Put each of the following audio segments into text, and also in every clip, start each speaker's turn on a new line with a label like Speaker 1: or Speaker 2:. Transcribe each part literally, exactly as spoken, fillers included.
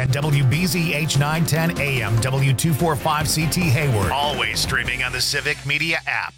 Speaker 1: and W B Z H nine ten A M, W two forty-five C T Hayward. Always streaming on the Civic Media app.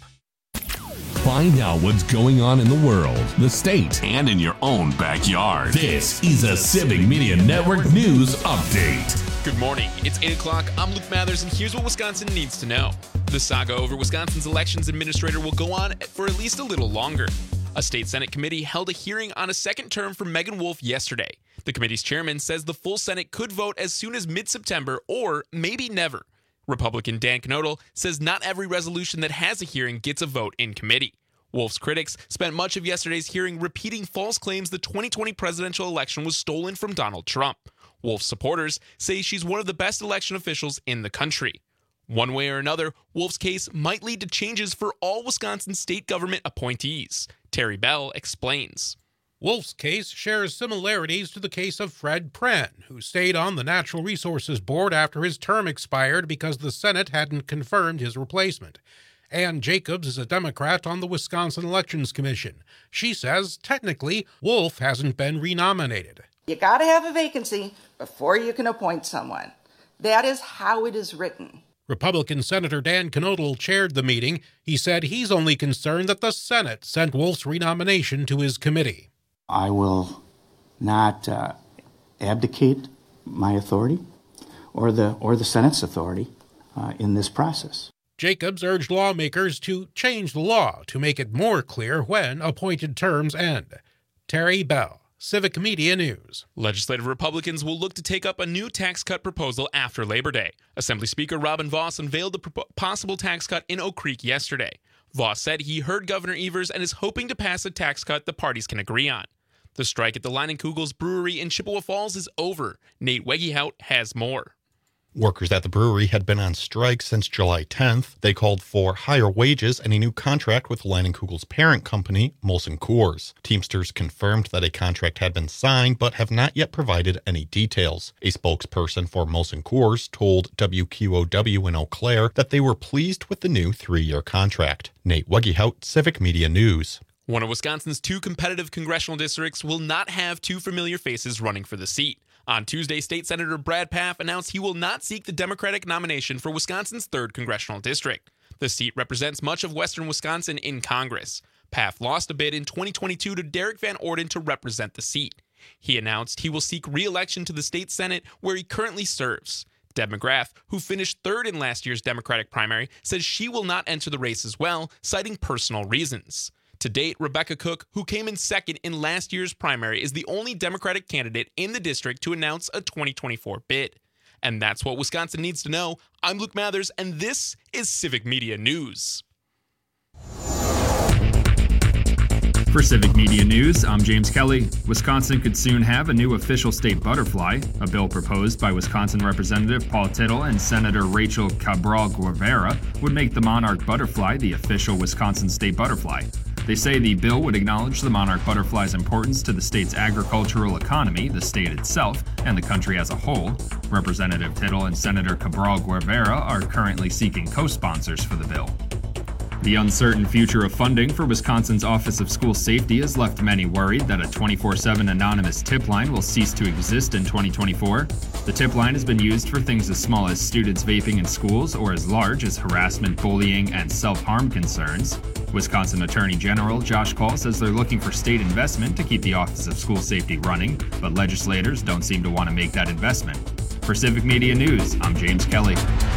Speaker 2: Find out what's going on in the world, the state, and in your own backyard. This is a Civic Media Network News Update.
Speaker 3: Good morning. It's eight o'clock. I'm Luke Mathers, and here's what Wisconsin needs to know. The saga over Wisconsin's elections administrator will go on for at least a little longer. A state Senate committee held a hearing on a second term for Megan Wolf yesterday. The committee's chairman says the full Senate could vote as soon as mid-September or maybe never. Republican Dan Knodel says not every resolution that has a hearing gets a vote in committee. Wolf's critics spent much of yesterday's hearing repeating false claims the twenty twenty presidential election was stolen from Donald Trump. Wolf's supporters say she's one of the best election officials in the country. One way or another, Wolf's case might lead to changes for all Wisconsin state government appointees. Terry Bell explains.
Speaker 4: Wolf's case shares similarities to the case of Fred Pren, who stayed on the Natural Resources Board after his term expired because the Senate hadn't confirmed his replacement. Ann Jacobs is a Democrat on the Wisconsin Elections Commission. She says, technically, Wolf hasn't been renominated.
Speaker 5: You got to have a vacancy before you can appoint someone. That is how it is written.
Speaker 4: Republican Senator Dan Knodel chaired the meeting. He said he's only concerned that the Senate sent Wolf's renomination to his committee.
Speaker 6: I will not uh, abdicate my authority or the or the Senate's authority uh, in this process.
Speaker 4: Jacobs urged lawmakers to change the law to make it more clear when appointed terms end. Terry Bell, Civic Media News.
Speaker 3: Legislative Republicans will look to take up a new tax cut proposal after Labor Day. Assembly Speaker Robin Vos unveiled the pro- possible tax cut in Oak Creek yesterday. Vos said he heard Governor Evers and is hoping to pass a tax cut the parties can agree on. The strike at the Leinenkugel's Brewery in Chippewa Falls is over. Nate Wegehout has more.
Speaker 7: Workers at the brewery had been on strike since July tenth. They called for higher wages and a new contract with Leinenkugel's parent company, Molson Coors. Teamsters confirmed that a contract had been signed, but have not yet provided any details. A spokesperson for Molson Coors told W Q O W in Eau Claire that they were pleased with the new three-year contract. Nate Wegehout, Civic Media News.
Speaker 3: One of Wisconsin's two competitive congressional districts will not have two familiar faces running for the seat. On Tuesday, State Senator Brad Pfaff announced he will not seek the Democratic nomination for Wisconsin's third congressional district. The seat represents much of western Wisconsin in Congress. Pfaff lost a bid in twenty twenty-two to Derek Van Orden to represent the seat. He announced he will seek re-election to the state Senate, where he currently serves. Deb McGrath, who finished third in last year's Democratic primary, says she will not enter the race as well, citing personal reasons. To date, Rebecca Cook, who came in second in last year's primary, is the only Democratic candidate in the district to announce a twenty twenty-four bid. And that's what Wisconsin needs to know. I'm Luke Mathers, and this is Civic Media News.
Speaker 8: For Civic Media News, I'm James Kelly. Wisconsin could soon have a new official state butterfly. A bill proposed by Wisconsin Representative Paul Tittle and Senator Rachel Cabral Guevara would make the monarch butterfly the official Wisconsin state butterfly. They say the bill would acknowledge the monarch butterfly's importance to the state's agricultural economy, the state itself, and the country as a whole. Representative Tittle and Senator Cabral Guevara are currently seeking co-sponsors for the bill. The uncertain future of funding for Wisconsin's Office of School Safety has left many worried that a twenty-four seven anonymous tip line will cease to exist in twenty twenty-four. The tip line has been used for things as small as students vaping in schools or as large as harassment, bullying, and self-harm concerns. Wisconsin Attorney General Josh Cole says they're looking for state investment to keep the Office of School Safety running, but legislators don't seem to want to make that investment. For Civic Media News, I'm James Kelly.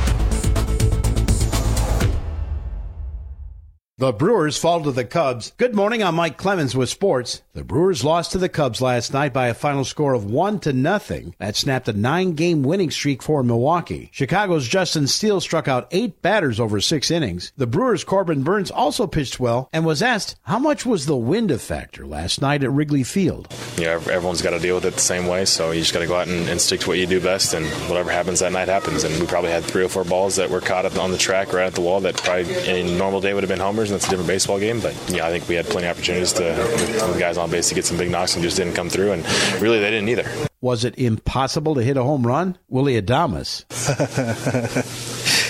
Speaker 9: The Brewers fall to the Cubs. Good morning, I'm Mike Clemens with sports. The Brewers lost to the Cubs last night by a final score of one to nothing. That snapped a nine-game winning streak for Milwaukee. Chicago's Justin Steele struck out eight batters over six innings. The Brewers' Corbin Burns also pitched well and was asked how much was the wind a factor last night at Wrigley Field.
Speaker 10: Yeah, everyone's got to deal with it the same way, so you just got to go out and, and stick to what you do best, and whatever happens that night happens. And we probably had three or four balls that were caught on the track right at the wall that probably in a normal day would have been homers, and it's a different baseball game. But yeah, I think we had plenty of opportunities to, with the guys on base, to get some big knocks and just didn't come through, and really they didn't either.
Speaker 9: Was it impossible to hit a home run? Willy Adames.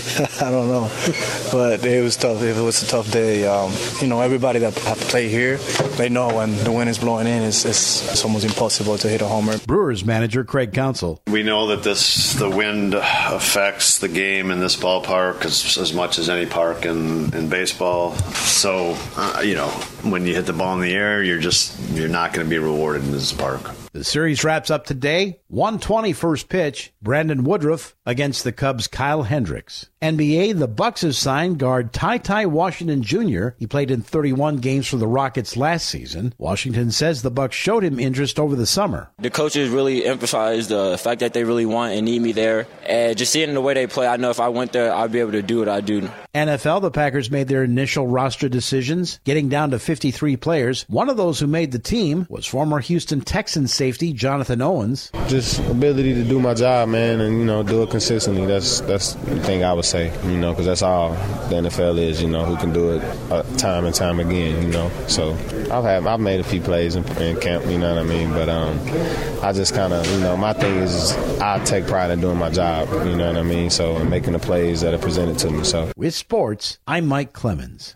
Speaker 11: I don't know, but it was tough. It was a tough day. Um, you know, everybody that have played here, they know when the wind is blowing in, it's, it's, it's almost impossible to hit a homer.
Speaker 9: Brewers manager Craig Counsell.
Speaker 12: We know that this the wind affects the game in this ballpark as, as much as any park in, in baseball. So, uh, you know, when you hit the ball in the air, you're just you're not going to be rewarded in this park.
Speaker 9: The series wraps up today. one twenty first pitch. Brandon Woodruff against the Cubs' Kyle Hendricks. N B A, the Bucks have signed guard Ty Ty Washington Junior He played in thirty-one games for the Rockets last season. Washington says the Bucks showed him interest over the summer.
Speaker 13: The coaches really emphasized the fact that they really want and need me there. And just seeing the way they play, I know if I went there, I'd be able to do what I do.
Speaker 9: N F L, the Packers made their initial roster decisions, getting down to fifty-three players. One of those who made the team was former Houston Texans safety Jonathan Owens.
Speaker 14: Just ability to do my job, man, and, you know, do it consistently. That's that's the thing I would say, you know, because that's all the N F L is, you know, who can do it uh, time and time again, you know. So I've had, I've made a few plays in, in camp, you know what I mean, but um, I just kind of, you know, my thing is I take pride in doing my job, you know what I mean, so and making the plays that are presented to me. So
Speaker 9: with sports, I'm Mike Clemens.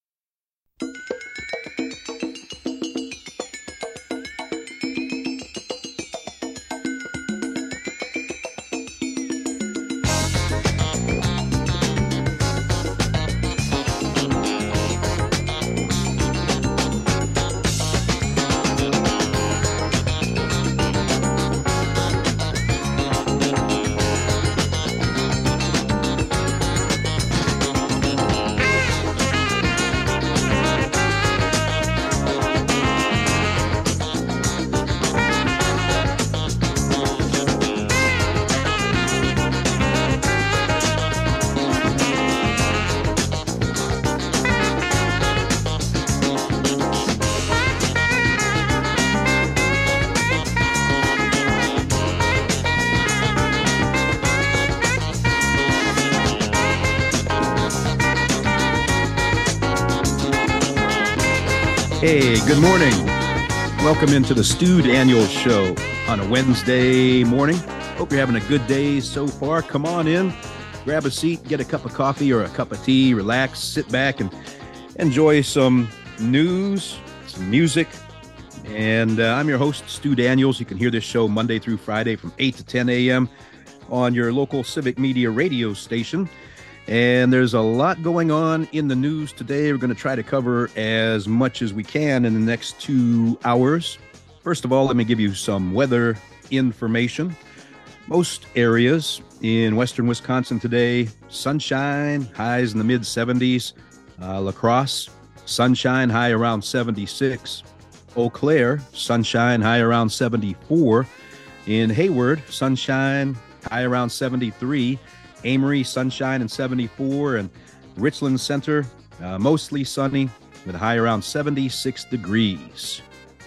Speaker 15: Hey, good morning. Welcome into the Stu Daniels Show on a Wednesday morning. Hope you're having a good day so far. Come on in, grab a seat, get a cup of coffee or a cup of tea, relax, sit back, and enjoy some news, some music. And uh, I'm your host, Stu Daniels. You can hear this show Monday through Friday from eight to ten a.m. on your local Civic Media radio station. And there's a lot going on in the news today. We're going to try to cover as much as we can in the next two hours. First of all, let me give you some weather information. Most areas in western Wisconsin today, sunshine, highs in the mid seventies. Uh, La Crosse, sunshine, high around seventy-six. Eau Claire, sunshine, high around seventy-four. In Hayward, sunshine, high around seventy-three. Amory, sunshine and seventy-four, and Richland Center, uh, mostly sunny with a high around seventy-six degrees.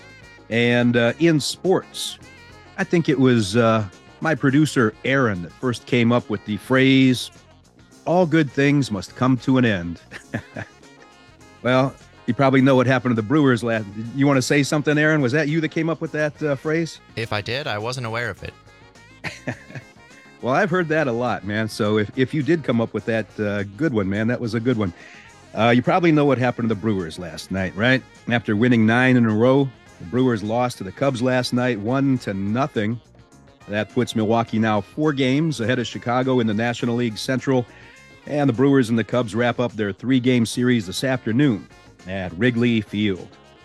Speaker 15: And uh, in sports, I think it was uh, my producer, Aaron, that first came up with the phrase, all good things must come to an end. Well, you probably know what happened to the Brewers last. You want to say something, Aaron? Was that you that came up with that uh, phrase?
Speaker 16: If I did, I wasn't aware of it.
Speaker 15: Well, I've heard that a lot, man. So if, if you did come up with that uh, good one, man, that was a good one. Uh, you probably know what happened to the Brewers last night, right? After winning nine in a row, the Brewers lost to the Cubs last night, one to nothing. That puts Milwaukee now four games ahead of Chicago in the National League Central. And the Brewers and the Cubs wrap up their three-game series this afternoon at Wrigley Field.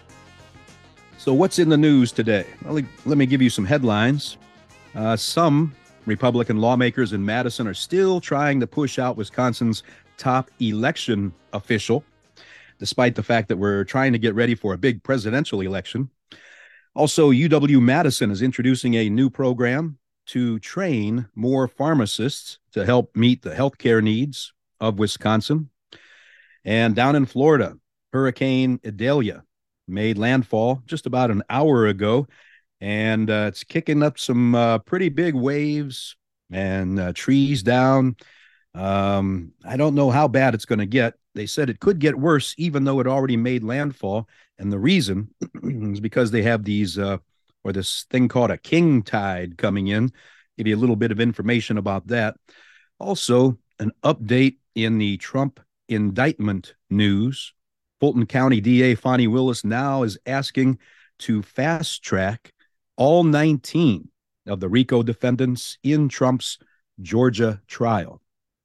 Speaker 15: So what's in the news today? Well, let me give you some headlines. Uh, some Republican lawmakers in Madison are still trying to push out Wisconsin's top election official, despite the fact that we're trying to get ready for a big presidential election. Also, U W-Madison is introducing a new program to train more pharmacists to help meet the healthcare needs of Wisconsin. And down in Florida, Hurricane Idalia made landfall just about an hour ago. And uh, it's kicking up some uh, pretty big waves and uh, trees down. Um, I don't know how bad it's going to get. They said it could get worse, even though it already made landfall. And the reason is because they have these, uh, or this thing called a king tide coming in. Give you a little bit of information about that. Also, an update in the Trump indictment news. Fulton County D A Fonnie Willis now is asking to fast track all nineteen of the RICO defendants in Trump's Georgia trial.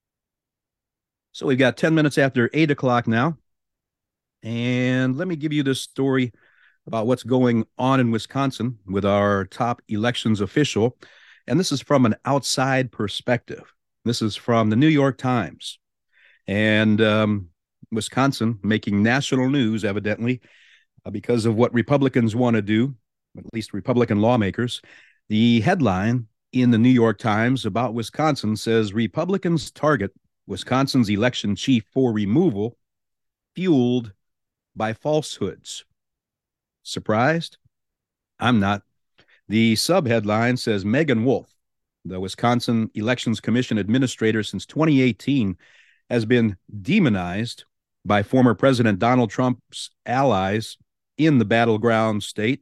Speaker 15: So we've got ten minutes after eight o'clock now. And let me give you this story about what's going on in Wisconsin with our top elections official. And this is from an outside perspective. This is from the New York Times. And um, Wisconsin making national news, evidently, uh, because of what Republicans want to do, at least Republican lawmakers. The headline in the New York Times about Wisconsin says Republicans target Wisconsin's election chief for removal, fueled by falsehoods. Surprised? I'm not. The subheadline says Megan Wolf, the Wisconsin Elections Commission administrator since twenty eighteen, has been demonized by former President Donald Trump's allies in the battleground state.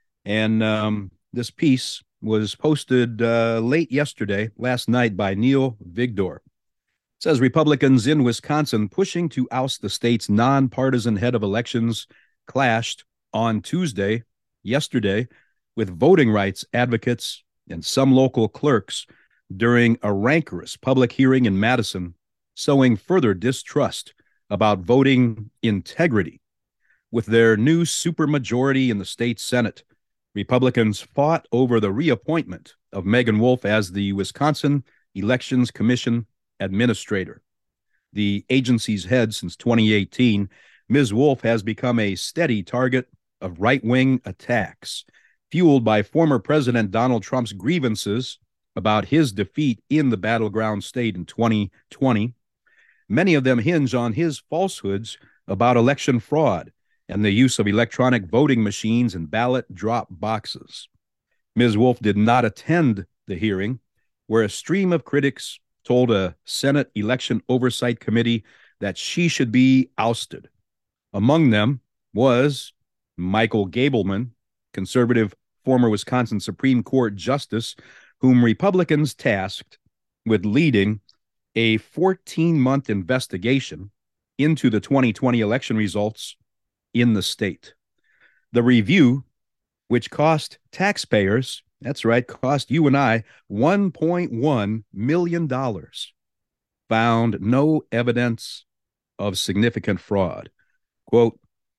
Speaker 15: And um, this piece was posted uh, late yesterday, last night, by Neil Vigdor. It says Republicans in Wisconsin pushing to oust the state's nonpartisan head of elections clashed on Tuesday, yesterday, with voting rights advocates and some local clerks during a rancorous public hearing in Madison, sowing further distrust about voting integrity. With their new supermajority in the state Senate, Republicans fought over the reappointment of Megan Wolf as the Wisconsin Elections Commission administrator. The agency's head since twenty eighteen, Miz Wolf has become a steady target of right-wing attacks, fueled by former President Donald Trump's grievances about his defeat in the battleground state in twenty twenty. Many of them hinge on his falsehoods about election fraud and the use of electronic voting machines and ballot drop boxes. Miz Wolf did not attend the hearing, where a stream of critics told a Senate Election Oversight Committee that she should be ousted. Among them was Michael Gableman, conservative former Wisconsin Supreme Court justice, whom Republicans tasked with leading a fourteen-month investigation into the twenty twenty election results in the state. The review, which cost taxpayers, that's right, cost you and I, one point one million dollars, found no evidence of significant fraud. Quote,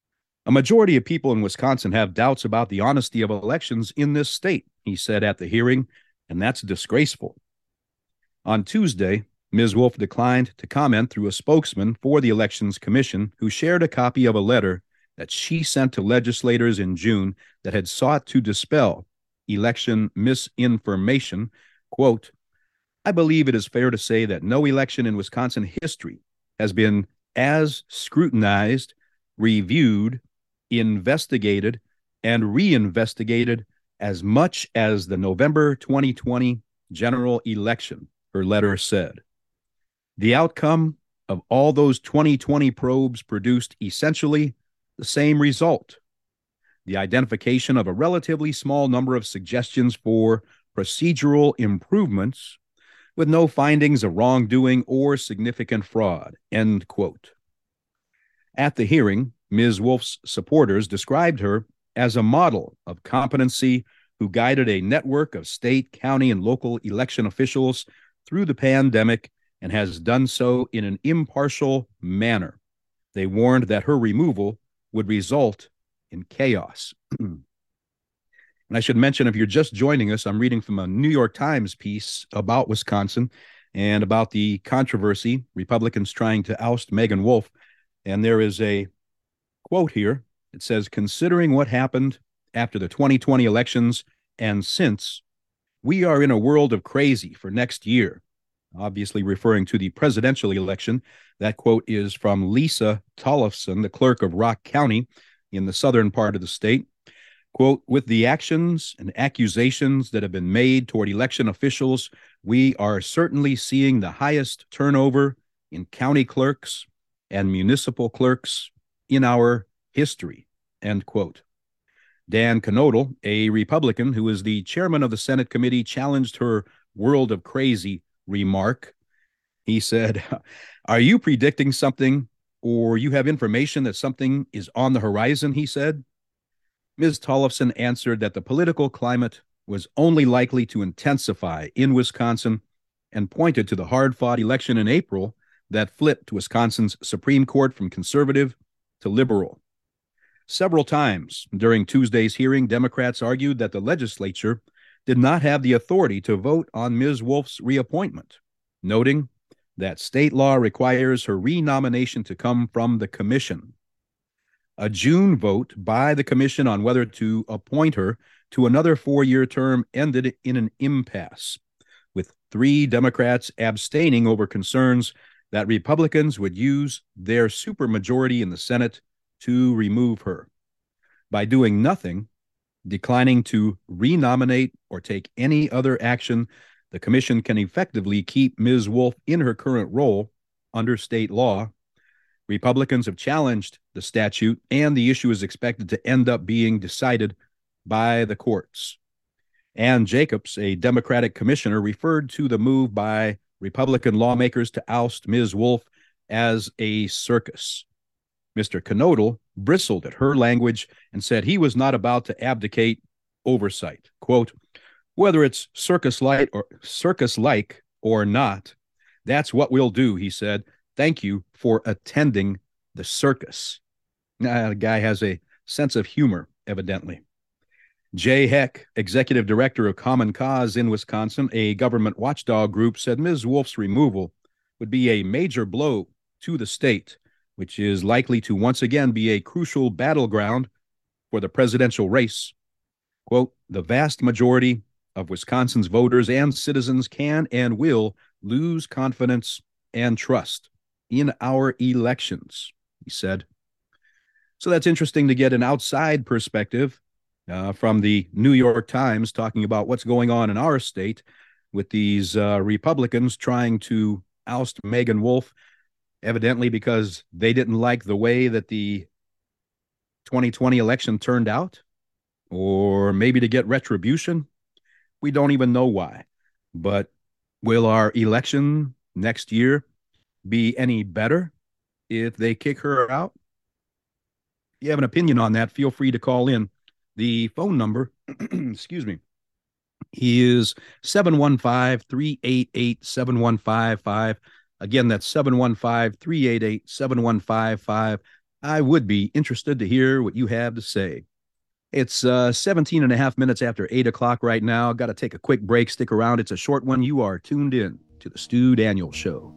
Speaker 15: a majority of people in Wisconsin have doubts about the honesty of elections in this state, he said at the hearing, and that's disgraceful. On Tuesday, Miz Wolf declined to comment through a spokesman for the Elections Commission, who shared a copy of a letter that she sent to legislators in June that had sought to dispel election misinformation. Quote, I believe it is fair to say that no election in Wisconsin history has been as scrutinized, reviewed, investigated, and reinvestigated as much as the November twenty twenty general election, her letter said. The outcome of all those twenty twenty probes produced essentially the same result: the identification of a relatively small number of suggestions for procedural improvements with no findings of wrongdoing or significant fraud, end quote. At the hearing, Miz Wolf's supporters described her as a model of competency who guided a network of state, county, and local election officials through the pandemic and has done so in an impartial manner. They warned that her removal would result in chaos. And I should mention, if you're just joining us, I'm reading from a New York Times piece about Wisconsin and about the controversy, Republicans trying to oust Megan Wolf. And there is a quote here. It says, considering what happened after the twenty twenty elections and since, we are in a world of crazy for next year. Obviously referring to the presidential election. That quote is from Lisa Tollefson, the clerk of Rock County in the southern part of the state. Quote, with the actions and accusations that have been made toward election officials, we are certainly seeing the highest turnover in county clerks and municipal clerks in our history, end quote. Dan Knodel, a Republican who is the chairman of the Senate committee, challenged her world of crazy remark. He said, "Are you predicting something, or you have information that something is on the horizon?" he said. Miz Tollefson answered that the political climate was only likely to intensify in Wisconsin and pointed to the hard-fought election in April that flipped Wisconsin's Supreme Court from conservative to liberal. Several times during Tuesday's hearing, Democrats argued that the legislature did not have the authority to vote on Miz Wolf's reappointment, noting that state law requires her renomination to come from the commission. A June vote by the commission on whether to appoint her to another four-year term ended in an impasse, with three Democrats abstaining over concerns that Republicans would use their supermajority in the Senate to remove her. By doing nothing, declining to renominate or take any other action, the commission can effectively keep Miz Wolf in her current role under state law. Republicans have challenged the statute, and the issue is expected to end up being decided by the courts. Ann Jacobs, a Democratic commissioner, referred to the move by Republican lawmakers to oust Miz Wolf as a circus. Mister Knodel bristled at her language and said he was not about to abdicate oversight. Quote, "Whether it's circus-like or circus-like or not, that's what we'll do," he said. "Thank you for attending the circus." Now, the guy has a sense of humor, evidently. Jay Heck, executive director of Common Cause in Wisconsin, a government watchdog group, said Miz Wolf's removal would be a major blow to the state, which is likely to once again be a crucial battleground for the presidential race. Quote, "The vast majority of Wisconsin's voters and citizens can and will lose confidence and trust in our elections," he said. So that's interesting to get an outside perspective uh, from the New York Times talking about what's going on in our state with these uh, Republicans trying to oust Megan Wolf, evidently because they didn't like the way that the twenty twenty election turned out, or maybe to get retribution. We don't even know why. But will our election next year be any better if they kick her out? If you have an opinion on that, feel free to call in. The phone number, excuse me, is seven one five, three eight eight, seven one five five. Again, that's seven one five, three eight eight, seven one five five. I would be interested to hear what you have to say. It's uh, seventeen and a half minutes after eight o'clock right now. Got to take a quick break. Stick around. It's a short one. You are tuned in to the Stu Daniels Show.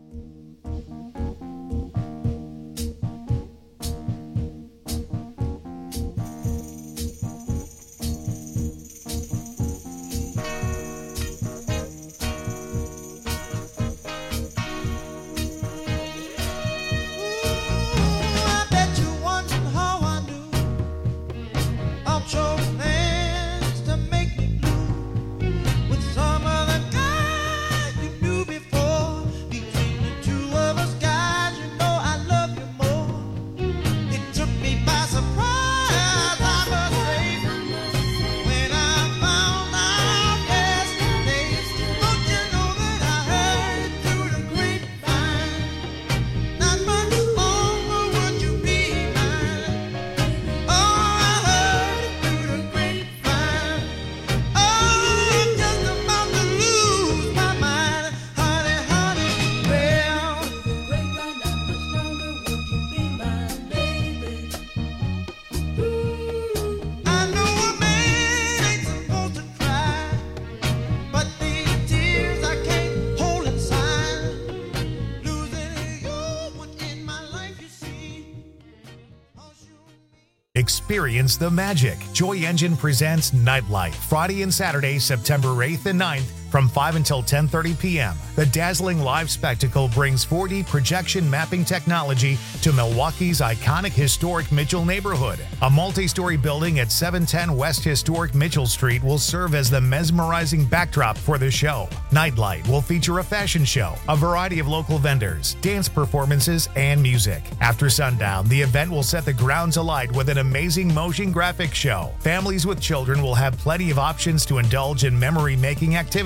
Speaker 1: Experience the magic. Joy Engine presents Nightlight, Friday and Saturday, September eighth and ninth, from five until ten thirty p.m. The dazzling live spectacle brings four D projection mapping technology to Milwaukee's iconic historic Mitchell neighborhood. A multi-story building at seven ten West Historic Mitchell Street will serve as the mesmerizing backdrop for the show. Nightlight will feature a fashion show, a variety of local vendors, dance performances, and music. After sundown, the event will set the grounds alight with an amazing motion graphic show. Families with children will have plenty of options to indulge in memory-making activities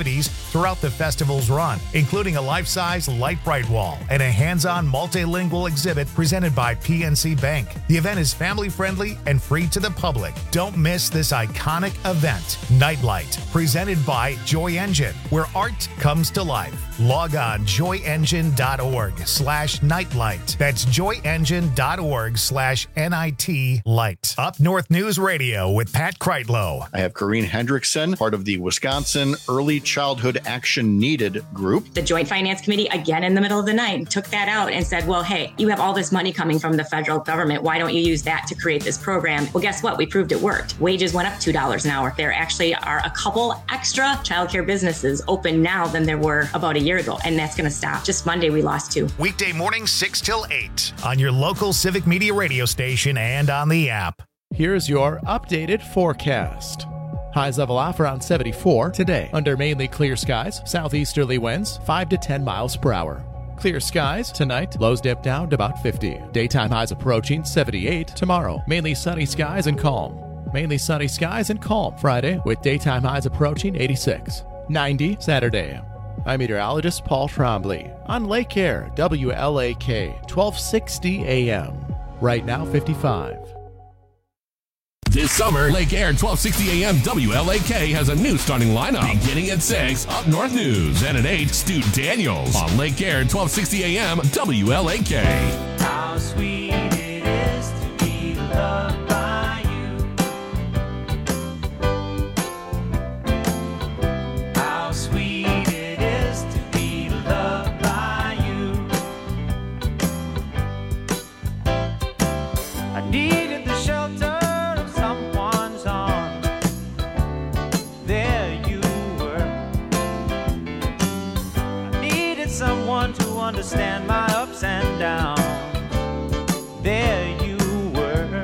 Speaker 1: activities throughout the festival's run, including a life-size Light Bright wall and a hands-on multilingual exhibit presented by P N C Bank. The event is family-friendly and free to the public. Don't miss this iconic event, Nightlight, presented by Joy Engine, where art comes to life. Log on joyengine.org slash nightlight. That's joyengine.org slash N-I-T light. Up North News Radio with Pat Kreitlow.
Speaker 17: I have Corrine Hendrickson, part of the Wisconsin Early Childhood Action Needed group.
Speaker 18: The Joint Finance Committee, again in the middle of the night, took that out and said, well, hey, you have all this money coming from the federal government. Why don't you use that to create this program? Well, guess what? We proved it worked. Wages went up two dollars an hour. There actually are a couple extra childcare businesses open now than there were about a year ago, and that's going to stop. Just Monday, we lost two.
Speaker 1: Weekday mornings, six till eight on your local Civic Media radio station and on the app.
Speaker 19: Here's your updated forecast. Highs level off around seventy-four today. Under mainly clear skies, southeasterly winds five to ten miles per hour. Clear skies tonight, lows dip down to about fifty. Daytime highs approaching seventy-eight tomorrow. Mainly sunny skies and calm. Mainly sunny skies and calm Friday, with daytime highs approaching eighty-six. ninety Saturday. I'm meteorologist Paul Trombley on Lake Air, W L A K, twelve sixty A M. Right now, fifty-five.
Speaker 2: This summer, Lake Air twelve sixty A M W L A K has a new starting lineup. Beginning at six, Up North News, and at eight, Stu Daniels on Lake Air twelve sixty A M W L A K.
Speaker 20: How sweet it is to be loved by you. How sweet it is to be loved by you. I needed the shelter of someone's arms. There you were. I needed someone to understand my ups and downs. There you were,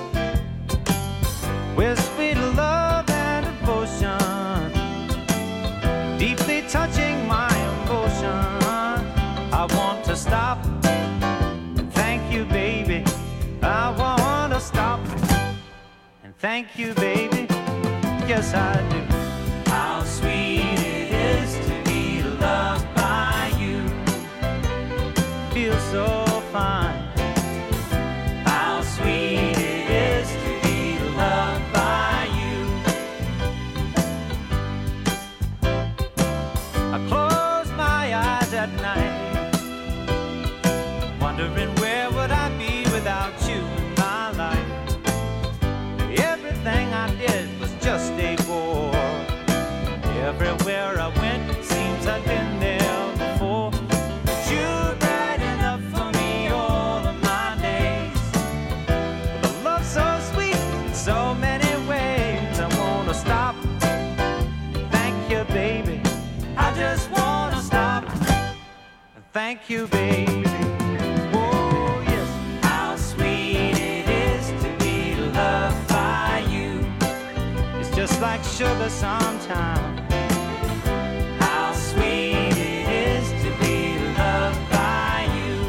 Speaker 20: with sweet love and devotion, deeply touching my emotion. I want to stop and thank you, baby. I want to stop and thank you, baby. Yes, I do. How sweet it is to be loved by you. Feels so fine. How sweet it is to be loved by you. I close my eyes at night, wondering where would I be without you in my life. Everything I did was just a bore. Everywhere I went, it seems I've been there before. But you're bright enough for me all of my days. With a love so sweet in so many ways, I wanna stop and thank you, baby. I just wanna stop and thank you, baby. Oh, yes. How sweet it is to be loved by you. It's just like sugar sometimes. How sweet it is to be loved by you.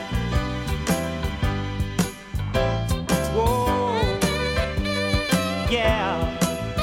Speaker 20: Whoa, yeah.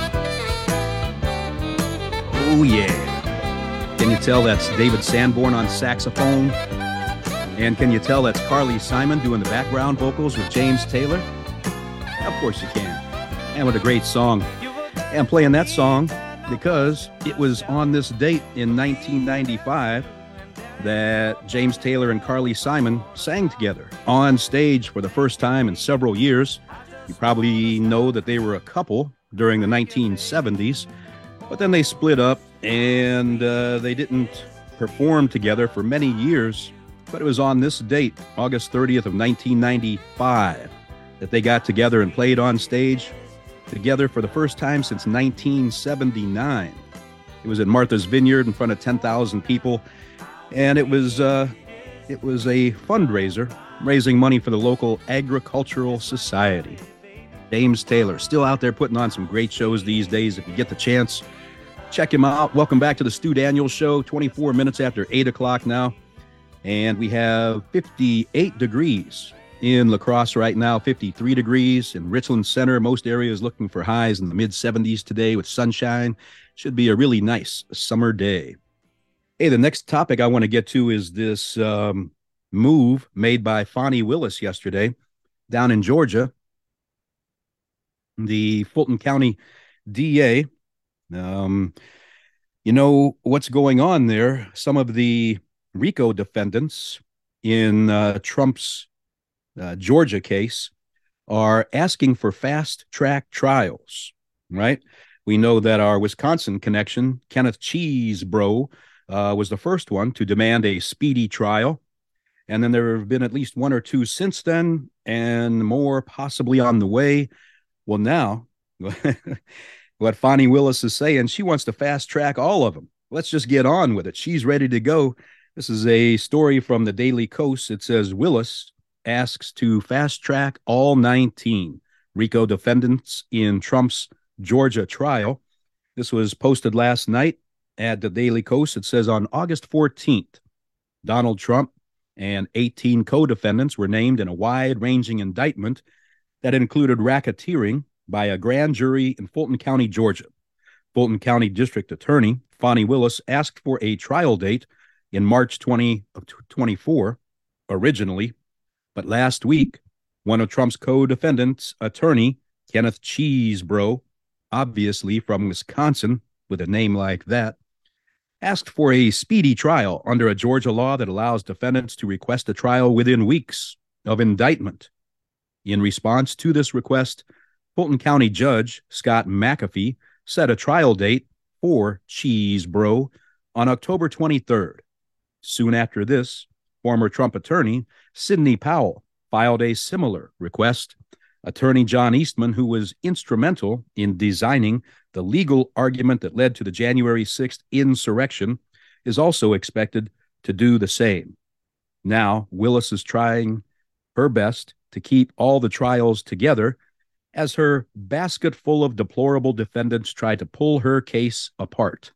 Speaker 15: Oh, yeah. Can you tell that's David Sanborn on saxophone? And can you tell that's Carly Simon doing the background vocals with James Taylor? Of course you can. And what a great song. And I'm playing that song because it was on this date in nineteen ninety-five that James Taylor and Carly Simon sang together on stage for the first time in several years. You probably know that they were a couple during the nineteen seventies, but then they split up and uh, they didn't perform together for many years. But it was on this date, August thirtieth of nineteen ninety-five, that they got together and played on stage together for the first time since nineteen seventy-nine. It was at Martha's Vineyard in front of ten thousand people, and it was uh, it was a fundraiser raising money for the local agricultural society. James Taylor, still out there putting on some great shows these days. If you get the chance, check him out. Welcome back to the Stu Daniels Show, twenty-four minutes after eight o'clock now. And we have fifty-eight degrees in La Crosse right now, fifty-three degrees in Richland Center. Most areas looking for highs in the mid seventies today with sunshine. Should be a really nice summer day. Hey, the next topic I want to get to is this um, move made by Fani Willis yesterday down in Georgia. The Fulton County D A, um, you know what's going on there. Some of the RICO defendants in uh, Trump's uh, Georgia case are asking for fast-track trials, right? We know that our Wisconsin connection, Kenneth Chesebro, uh, was the first one to demand a speedy trial. And then there have been at least one or two since then, and more possibly on the way. Well, now, what Fani Willis is saying, she wants to fast-track all of them. Let's just get on with it. She's ready to go. This is a story from the Daily Kos. It says, Willis asks to fast-track all nineteen RICO defendants in Trump's Georgia trial. This was posted last night at the Daily Kos. It says, on August fourteenth, Donald Trump and eighteen co-defendants were named in a wide-ranging indictment that included racketeering by a grand jury in Fulton County, Georgia. Fulton County District Attorney Fani Willis asked for a trial date in March twentieth of twenty-four originally, but last week, one of Trump's co-defendants, attorney Kenneth Chesebro, obviously from Wisconsin with a name like that, asked for a speedy trial under a Georgia law that allows defendants to request a trial within weeks of indictment. In response to this request, Fulton County Judge Scott McAfee set a trial date for Chesebro on October twenty-third. Soon after this, former Trump attorney Sidney Powell filed a similar request. Attorney John Eastman, who was instrumental in designing the legal argument that led to the January sixth insurrection, is also expected to do the same. Now, Willis is trying her best to keep all the trials together as her basket full of deplorable defendants try to pull her case apart.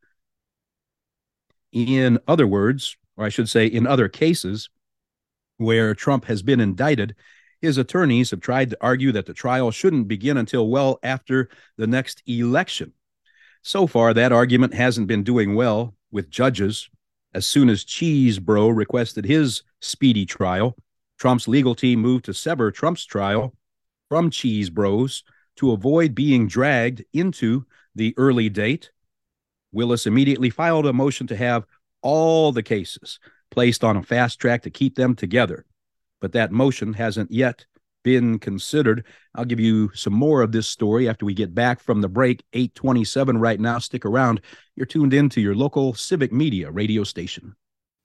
Speaker 15: In other words, or I should say in other cases where Trump has been indicted, his attorneys have tried to argue that the trial shouldn't begin until well after the next election. So far, that argument hasn't been doing well with judges. As soon as Chesebro requested his speedy trial, Trump's legal team moved to sever Trump's trial from Chesebro's to avoid being dragged into the early date. Willis immediately filed a motion to have all the cases placed on a fast track to keep them together. But that motion hasn't yet been considered. I'll give you some more of this story after we get back from the break. eight twenty-seven right now. Stick around. You're tuned in to your local civic media radio station.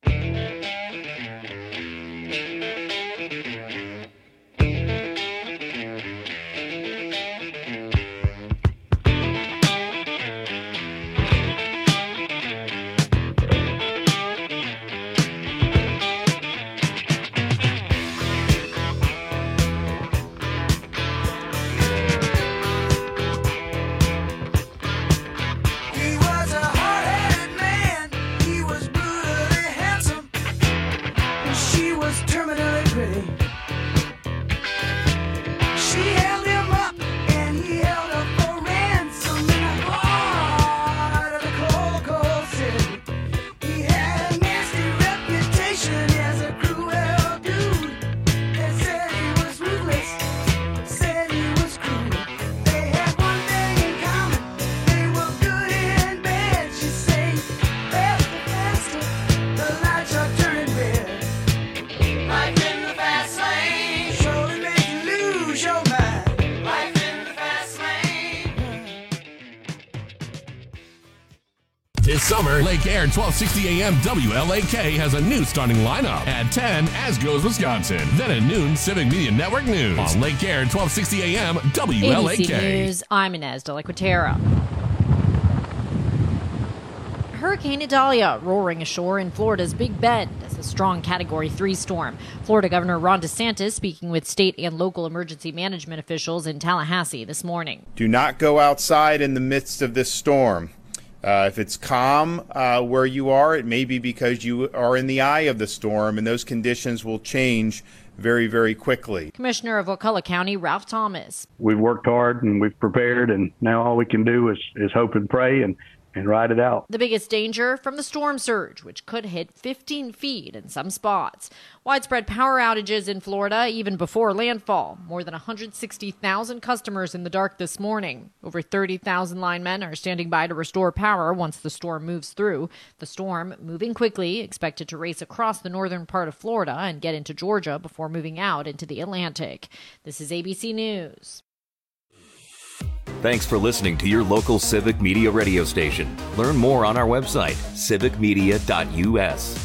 Speaker 2: This summer, Lake Air twelve sixty A M W L A K has a new starting lineup. At ten, as goes Wisconsin. Then at noon, Civic Media Network News. On Lake Air twelve sixty A M W L A K.
Speaker 21: A B C News, I'm Inez de la Quatera. Hurricane Idalia roaring ashore in Florida's Big Bend as a strong Category three storm. Florida Governor Ron DeSantis speaking with state and local emergency management officials in Tallahassee this morning.
Speaker 22: Do not go outside in the midst of this storm. Uh, if it's calm uh, where you are, it may be because you are in the eye of the storm, and those conditions will change very, very quickly.
Speaker 21: Commissioner of Wakulla County, Ralph Thomas.
Speaker 23: We've worked hard and we've prepared, and now all we can do is, is hope and pray and
Speaker 5: and ride it out.
Speaker 21: The biggest danger from the storm surge, which could hit fifteen feet in some spots. Widespread power outages in Florida even before landfall. More than one hundred sixty thousand customers in the dark this morning. Over thirty thousand linemen are standing by to restore power once the storm moves through. The storm, moving quickly, expected to race across the northern part of Florida and get into Georgia before moving out into the Atlantic. This is A B C News.
Speaker 6: Thanks for listening to your local Civic Media radio station. Learn more on our website, civic media dot u s.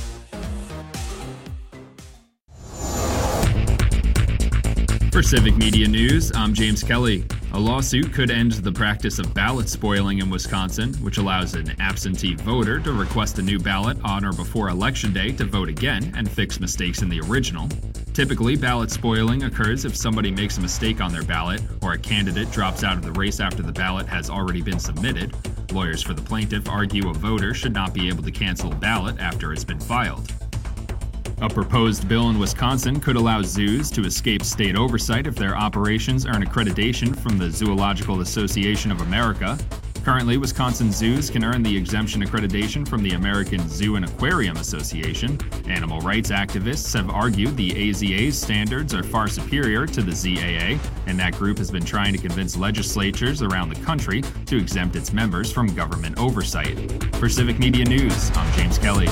Speaker 8: For Civic Media News, I'm James Kelly. A lawsuit could end the practice of ballot spoiling in Wisconsin, which allows an absentee voter to request a new ballot on or before Election Day to vote again and fix mistakes in the original. Typically, ballot spoiling occurs if somebody makes a mistake on their ballot or a candidate drops out of the race after the ballot has already been submitted. Lawyers for the plaintiff argue a voter should not be able to cancel a ballot after it's been filed. A proposed bill in Wisconsin could allow zoos to escape state oversight if their operations earn accreditation from the Zoological Association of America. Currently, Wisconsin zoos can earn the exemption accreditation from the American Zoo and Aquarium Association. Animal rights activists have argued the A Z A's standards are far superior to the Z A A, and that group has been trying to convince legislatures around the country to exempt its members from government oversight. For Civic Media News, I'm James Kelly.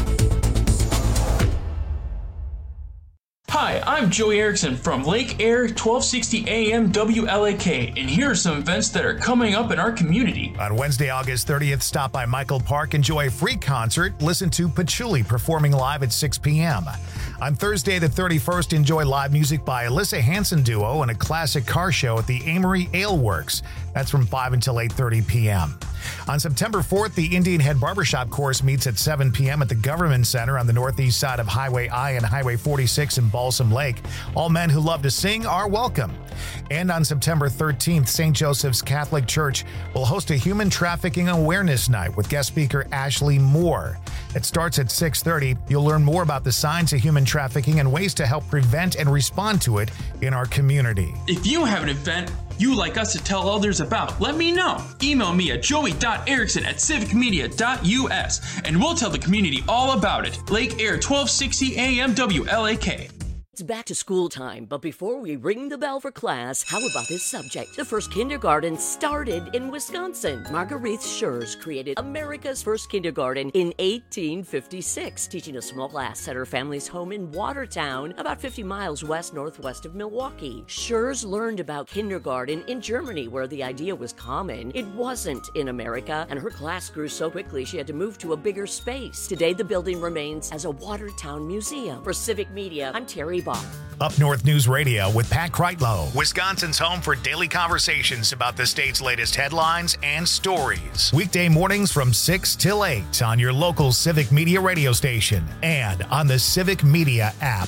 Speaker 23: Hi, I'm Joey Erickson from Lake Air twelve sixty A M W L A K, and here are some events that are coming up in our community.
Speaker 1: On Wednesday, August thirtieth, stop by Michael Park, enjoy a free concert, listen to Patchouli performing live at six p.m. On Thursday the thirty-first, enjoy live music by Alyssa Hansen Duo and a classic car show at the Amory Ale Works. That's from five until eight thirty p.m. On September fourth, the Indian Head Barbershop course meets at seven p.m. at the Government Center on the northeast side of Highway I and Highway forty-six in Balsam Lake. All men who love to sing are welcome. And on September thirteenth, Saint Joseph's Catholic Church will host a Human Trafficking Awareness Night with guest speaker Ashley Moore. It starts at six thirty. You'll learn more about the signs of human trafficking and ways to help prevent and respond to it in our community.
Speaker 23: If you have an event you'd like us to tell others about, let me know. Email me at joey dot erickson at civic media dot u s and we'll tell the community all about it. Lake Air twelve sixty A M W L A K.
Speaker 24: It's back to school time, but before we ring the bell for class, how about this subject? The first kindergarten started in Wisconsin. Marguerite Schurz created America's first kindergarten in eighteen fifty-six, teaching a small class at her family's home in Watertown, about fifty miles west-northwest of Milwaukee. Schurz learned about kindergarten in Germany, where the idea was common. It wasn't in America, and her class grew so quickly she had to move to a bigger space. Today, the building remains as a Watertown museum. For Civic Media, I'm Terry Bach.
Speaker 1: Up North News Radio with Pat Kreitlow, Wisconsin's home for daily conversations about the state's latest headlines and stories. Weekday mornings from six till eight on your local Civic Media radio station and on the Civic Media app.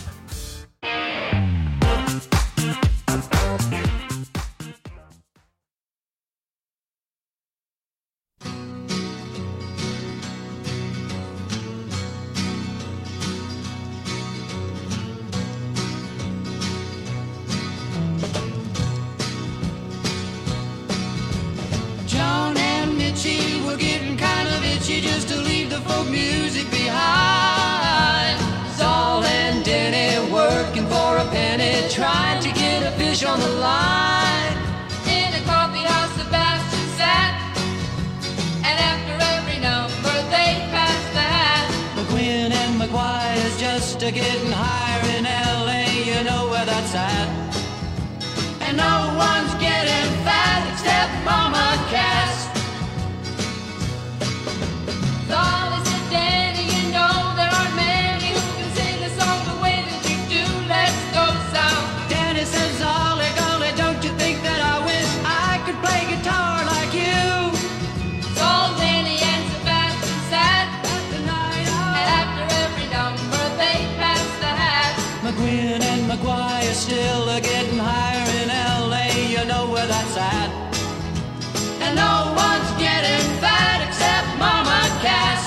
Speaker 25: Just to leave the folk music behind. Saul and Denny working for a penny, trying to get a fish on the line. In a coffee house, Sebastian sat, and after every number they passed the hat. McQueen and McGuire's just a getting higher in L A, you know where that's at. And no one's getting fat except Mama Cass. All is a Danny, you know there aren't many who can sing a song the way that you do. Let's go south. Danny says, Ollie, golly, don't you think that I wish I could play guitar like you? So Danny and Sebastian sat at the night out, and after every number they passed the hat. McQueen and McGuire still are getting higher in L A, you know where that's at. And no one's getting fat except Mama Cass.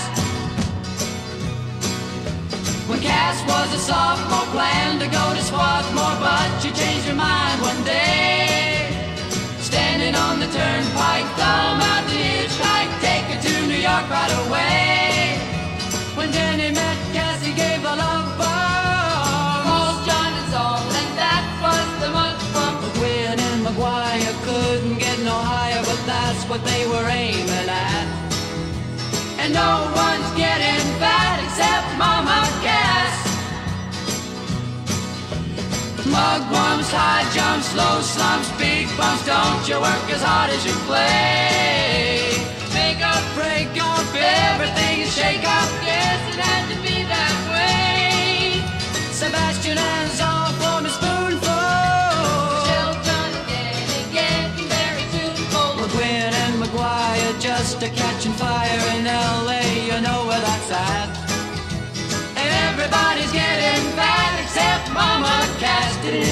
Speaker 25: When Cass was a sophomore, planned to go to Swarthmore, but she changed her mind one day. Standing on the turnpike, thumb out the hitchhike, take her to New York up right away. When Jenny met Cassie, gave the love bomb. Old John and Saul, and that was the month from. But Gwen and McGuire couldn't get no higher, but that's what they were aiming at. And no one's getting fat except Mama Cass. Mugwumps, high jumps, low slumps, big bumps. Don't you work as hard as you play. Make up, break up, everything is shake up. Yes, it had to be that way. Sebastian and Saul form a spoonful. Children getting, getting very tuneful. McGuinn and McGuire just a catching fire in L A. You know where that's at. Everybody's getting fat except Mama Cass.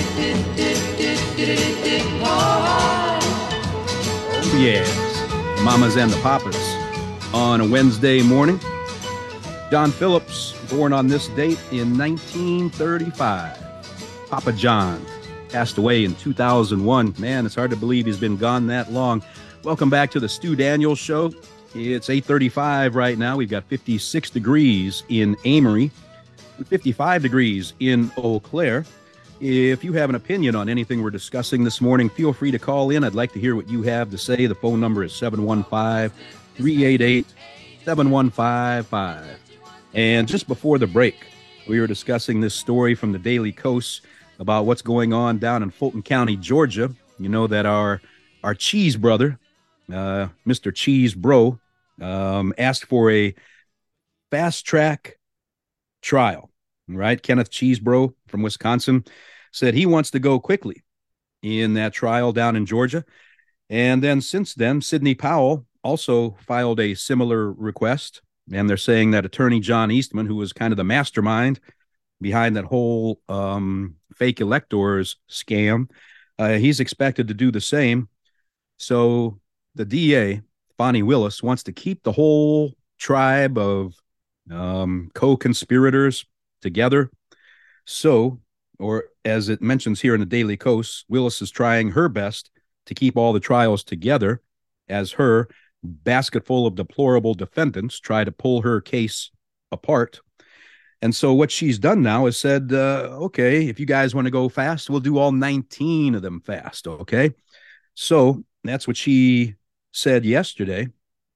Speaker 15: Oh, yes. Mamas and the Papas on a Wednesday morning. John Phillips, born on this date in nineteen thirty-five. Papa John passed away in two thousand one. Man, it's hard to believe he's been gone that long. Welcome back to the Stu Daniels Show. It's eight thirty-five right now. We've got fifty-six degrees in Amory, fifty-five degrees in Eau Claire. If you have an opinion on anything we're discussing this morning, feel free to call in. I'd like to hear what you have to say. The phone number is seven one five, three eight eight, seven one five five. And just before the break, we were discussing this story from the Daily Kos about what's going on down in Fulton County, Georgia. You know that our our cheese brother, uh, Mister Cheese Bro, um, asked for a fast track trial, right? Kenneth Cheesebro from Wisconsin said he wants to go quickly in that trial down in Georgia. And then since then, Sidney Powell also filed a similar request. And they're saying that attorney John Eastman, who was kind of the mastermind behind that whole um, fake electors scam, uh, he's expected to do the same. So the D A, Bonnie Willis, wants to keep the whole tribe of um, co-conspirators together. So, or as it mentions here in the Daily Kos, Willis is trying her best to keep all the trials together as her basket full of deplorable defendants try to pull her case apart. And so what she's done now is said, uh, okay, if you guys want to go fast, we'll do all nineteen of them fast, okay? So that's what she said yesterday.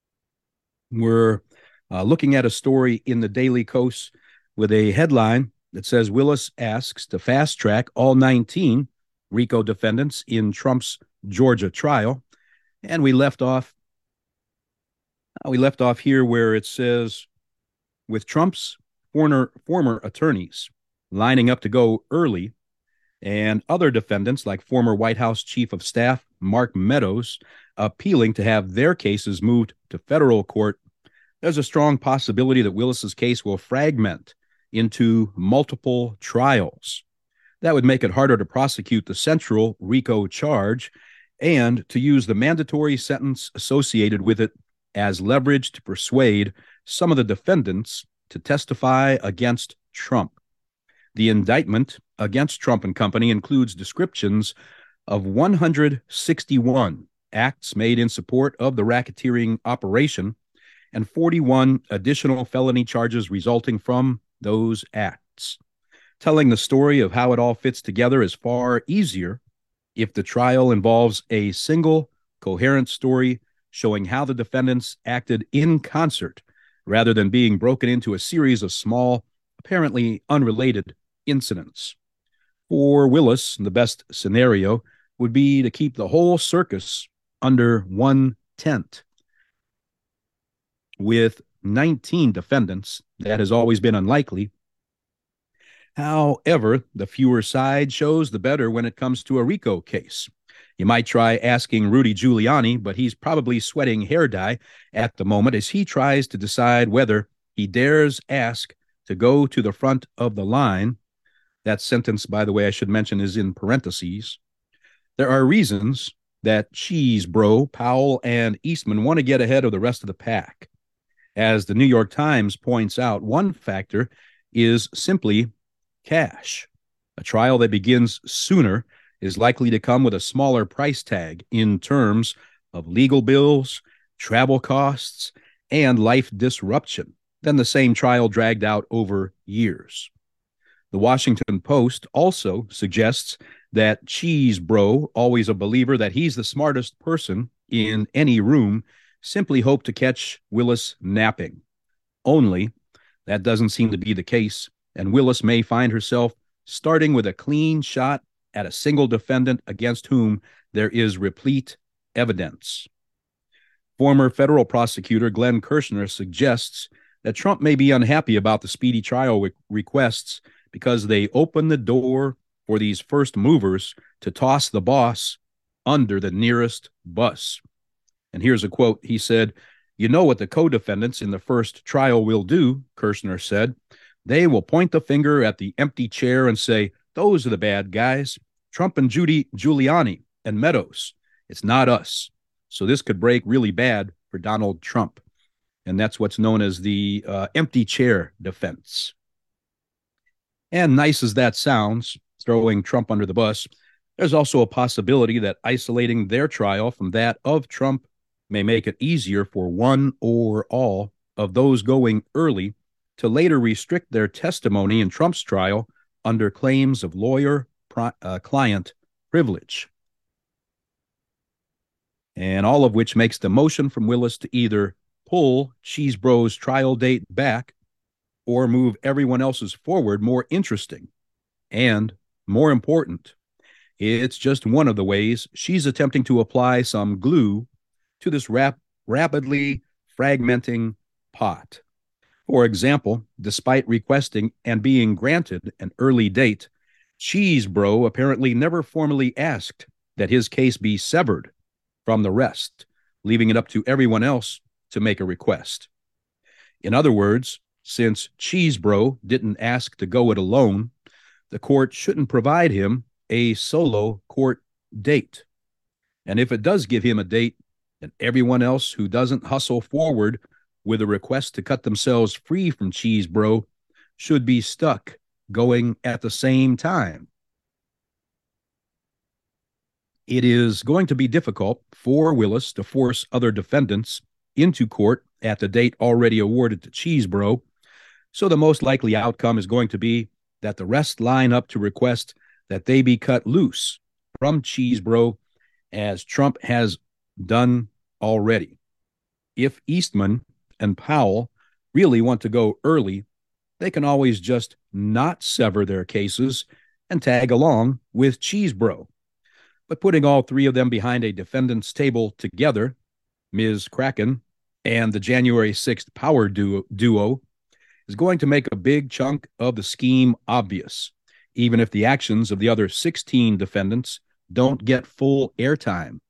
Speaker 15: We're uh, looking at a story in the Daily Kos with a headline that says Willis asks to fast track all nineteen RICO defendants in Trump's Georgia trial. And we left off, uh, we left off here where it says, with Trump's former, former attorneys lining up to go early and other defendants like former White House Chief of Staff Mark Meadows appealing to have their cases moved to federal court, there's a strong possibility that Willis's case will fragment into multiple trials. That would make it harder to prosecute the central RICO charge and to use the mandatory sentence associated with it as leverage to persuade some of the defendants to testify against Trump. The indictment against Trump and company includes descriptions of one hundred sixty-one acts made in support of the racketeering operation and forty-one additional felony charges resulting from those acts. Telling the story of how it all fits together is far easier if the trial involves a single, coherent story showing how the defendants acted in concert rather than being broken into a series of small, apparently unrelated incidents. For Willis, the best scenario would be to keep the whole circus under one tent. With nineteen defendants, that has always been unlikely. However, the fewer side shows, the better when it comes to a RICO case. You might try asking Rudy Giuliani, but he's probably sweating hair dye at the moment as he tries to decide whether he dares ask to go to the front of the line. That sentence, by the way, I should mention, is in parentheses. There are reasons that Cheesebro, Powell, and Eastman want to get ahead of the rest of the pack. As the New York Times points out, one factor is simply cash. A trial that begins sooner is likely to come with a smaller price tag in terms of legal bills, travel costs, and life disruption. Then the same trial dragged out over years. The Washington Post also suggests that Cheese Bro, always a believer that he's the smartest person in any room, simply hoped to catch Willis napping. Only that doesn't seem to be the case, and Willis may find herself starting with a clean shot at a single defendant against whom there is replete evidence. Former federal prosecutor Glenn Kirshner suggests that Trump may be unhappy about the speedy trial re- requests because they open the door for these first movers to toss the boss under the nearest bus. And here's a quote. He said, "You know what the co-defendants in the first trial will do," Kirshner said. "They will point the finger at the empty chair and say, 'Those are the bad guys, Trump and Judy, Giuliani and Meadows. It's not us.' So this could break really bad for Donald Trump." And that's what's known as the uh, empty chair defense. And nice as that sounds, throwing Trump under the bus, there's also a possibility that isolating their trial from that of Trump may make it easier for one or all of those going early to later restrict their testimony in Trump's trial under claims of lawyer-client privilege. And all of which makes the motion from Willis to either pull Cheese Bro's trial date back or move everyone else's forward more interesting. And more important, it's just one of the ways she's attempting to apply some glue to this rap- rapidly fragmenting pot. For example, despite requesting and being granted an early date, Cheese Bro apparently never formally asked that his case be severed from the rest, leaving it up to everyone else to make a request. In other words, since Cheese Bro didn't ask to go it alone, the court shouldn't provide him a solo court date. And if it does give him a date, then everyone else who doesn't hustle forward with a request to cut themselves free from Cheese Bro should be stuck going at the same time. It is going to be difficult for Willis to force other defendants into court at the date already awarded to Cheese Bro, so the most likely outcome is going to be that the rest line up to request that they be cut loose from Cheese Bro, as Trump has done already. If Eastman and Powell really want to go early, they can always just not sever their cases and tag along with Cheese Bro. But putting all three of them behind a defendant's table together, Miz Kraken and the January sixth power duo, duo is going to make a big chunk of the scheme obvious, even if the actions of the other sixteen defendants don't get full airtime.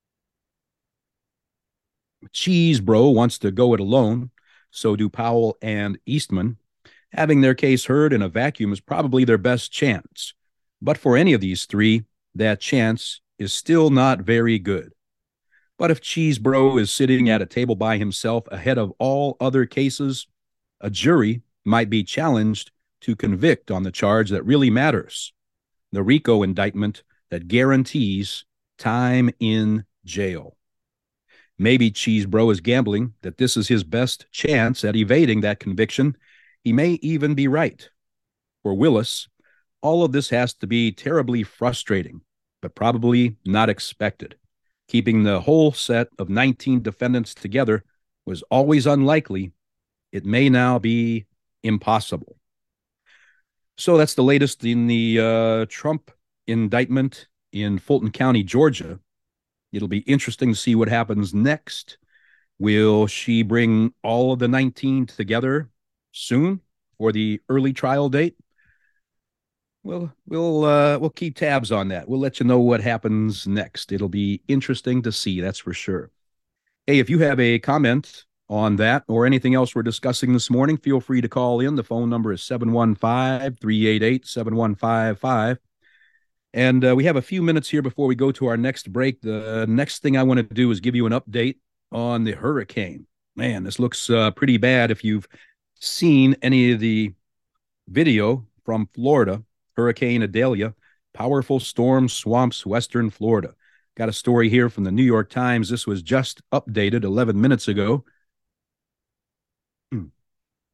Speaker 15: Cheese Bro wants to go it alone, so do Powell and Eastman. Having their case heard in a vacuum is probably their best chance. But for any of these three, that chance is still not very good. But if Cheese Bro is sitting at a table by himself ahead of all other cases, a jury might be challenged to convict on the charge that really matters, the RICO indictment that guarantees time in jail. Maybe Cheese Bro is gambling that this is his best chance at evading that conviction. He may even be right. For Willis, all of this has to be terribly frustrating, but probably not expected. Keeping the whole set of nineteen defendants together was always unlikely. It may now be impossible. So that's the latest in the uh, Trump indictment in Fulton County, Georgia. It'll be interesting to see what happens next. Will she bring all of the nineteen together soon for the early trial date? We'll we'll uh, we'll keep tabs on that. We'll let you know what happens next. It'll be interesting to see, that's for sure. Hey, if you have a comment on that or anything else we're discussing this morning, feel free to call in. The phone number is seven one five, three eight eight, seven one five five. And uh, we have a few minutes here before we go to our next break. The next thing I want to do is give you an update on the hurricane. Man, this looks uh, pretty bad. If you've seen any of the video from Florida, Hurricane Idalia, powerful storm swamps western Florida. Got a story here from the New York Times. This was just updated eleven minutes ago.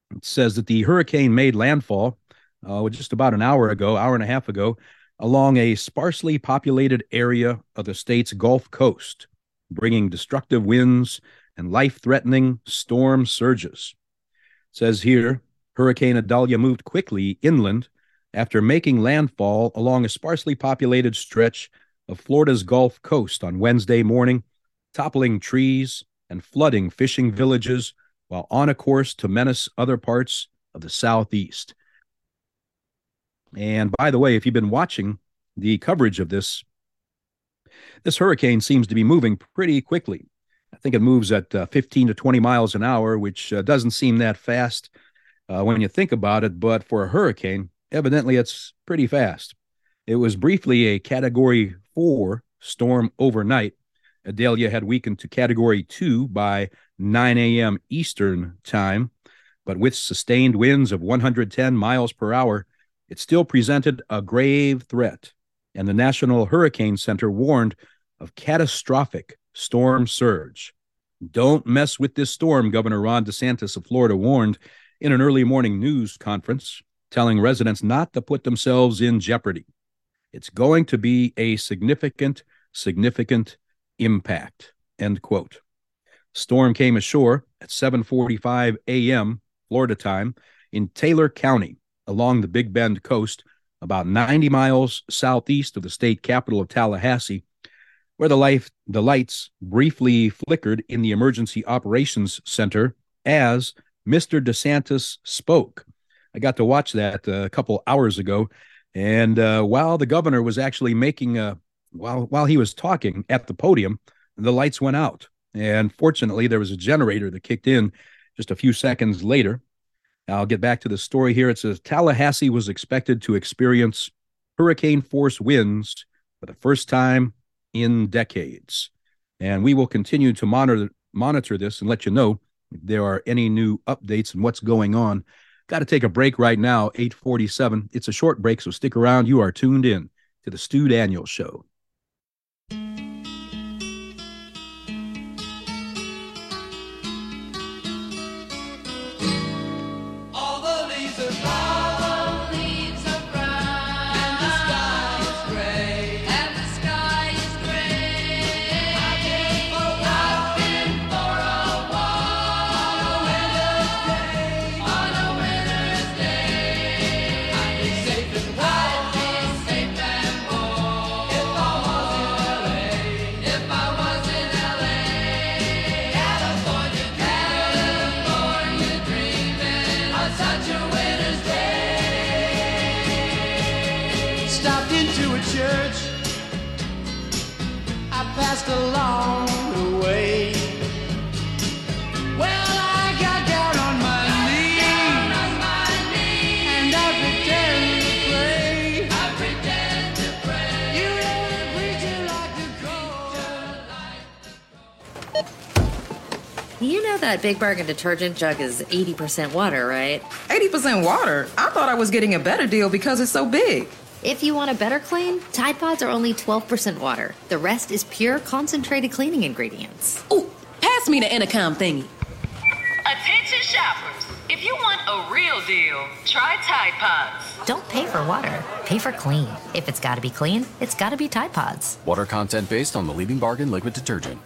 Speaker 15: It says that the hurricane made landfall uh, just about an hour ago, hour and a half ago, along a sparsely populated area of the state's Gulf Coast, bringing destructive winds and life-threatening storm surges. It says here, Hurricane Idalia moved quickly inland after making landfall along a sparsely populated stretch of Florida's Gulf Coast on Wednesday morning, toppling trees and flooding fishing villages while on a course to menace other parts of the southeast. And by the way, if you've been watching the coverage of this, this hurricane seems to be moving pretty quickly. I think it moves at uh, fifteen to twenty miles an hour, which uh, doesn't seem that fast uh, when you think about it, but for a hurricane, evidently it's pretty fast. It was briefly a Category four storm overnight. Idalia had weakened to Category two by nine a.m. Eastern time, but with sustained winds of one hundred ten miles per hour, it still presented a grave threat, and the National Hurricane Center warned of catastrophic storm surge. Don't mess with this storm, Governor Ron DeSantis of Florida warned in an early morning news conference, telling residents not to put themselves in jeopardy. It's going to be a significant, significant impact, end quote. Storm came ashore at seven forty-five a.m. Florida time in Taylor County along the Big Bend coast, about ninety miles southeast of the state capital of Tallahassee, where the, life, the lights briefly flickered in the Emergency Operations Center as Mister DeSantis spoke. I got to watch that uh, a couple hours ago, and uh, while the governor was actually making a, while while he was talking at the podium, the lights went out. And fortunately, there was a generator that kicked in just a few seconds later. I'll get back to the story here. It says Tallahassee was expected to experience hurricane-force winds for the first time in decades. And we will continue to monitor monitor this and let you know if there are any new updates and what's going on. Got to take a break right now, eight forty-seven. It's a short break, so stick around. You are tuned in to the Stu Daniels Show.
Speaker 20: Along the way, well, I got down on my knees, down on my knees, and I pretend to pray. I pretend to pray. You know the preacher like to go.
Speaker 3: You know that Big Bargain detergent jug is eighty percent water, right?
Speaker 4: eighty percent water? I thought I was getting a better deal because it's so big.
Speaker 3: If you want a better clean, Tide Pods are only twelve percent water. The rest is pure concentrated cleaning ingredients.
Speaker 4: Ooh, pass me the intercom thingy.
Speaker 5: Attention shoppers. If you want a real deal, try Tide Pods.
Speaker 3: Don't pay for water. Pay for clean. If it's got to be clean, it's got to be Tide Pods.
Speaker 7: Water content based on the leading bargain liquid detergent.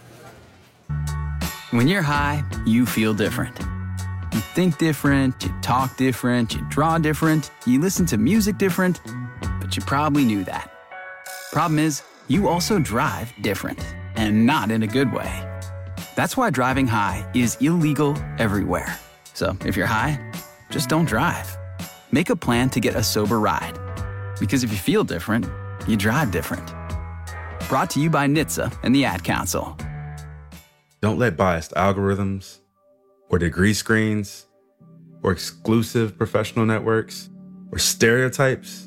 Speaker 7: When you're high, you feel different. You think different, you talk different, you draw different, you listen to music different, but you probably knew that. Problem is, you also drive different, and not in a good way. That's why driving high is illegal everywhere. So if you're high, just don't drive. Make a plan to get a sober ride. Because if you feel different, you drive different. Brought to you by N H T S A and the Ad Council.
Speaker 10: Don't let biased algorithms or degree screens or exclusive professional networks or stereotypes.